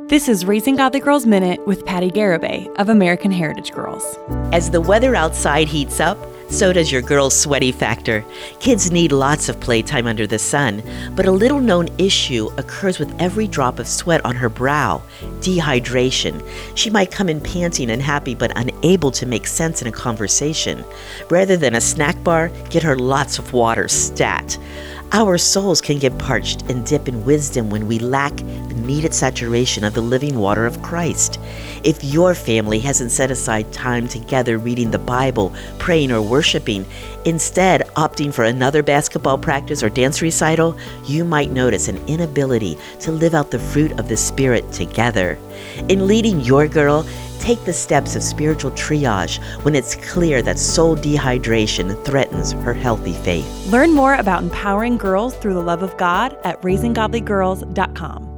This is Raising Godly Girls Minute with Patty Garibay of American Heritage Girls. As the weather outside heats up, so does your girl's sweaty factor. Kids need lots of playtime under the sun, but a little-known issue occurs with every drop of sweat on her brow: dehydration. She might come in panting and happy, but unable to make sense in a conversation. Rather than a snack bar, get her lots of water, stat. Our souls can get parched and dip in wisdom when we lack the needed saturation of the living water of Christ. If your family hasn't set aside time together reading the Bible, praying, or worshiping, instead opting for another basketball practice or dance recital, you might notice an inability to live out the fruit of the Spirit together. In leading your girl, take the steps of spiritual triage when it's clear that soul dehydration threatens her healthy faith. Learn more about empowering girls through the love of God at raisinggodlygirls.com.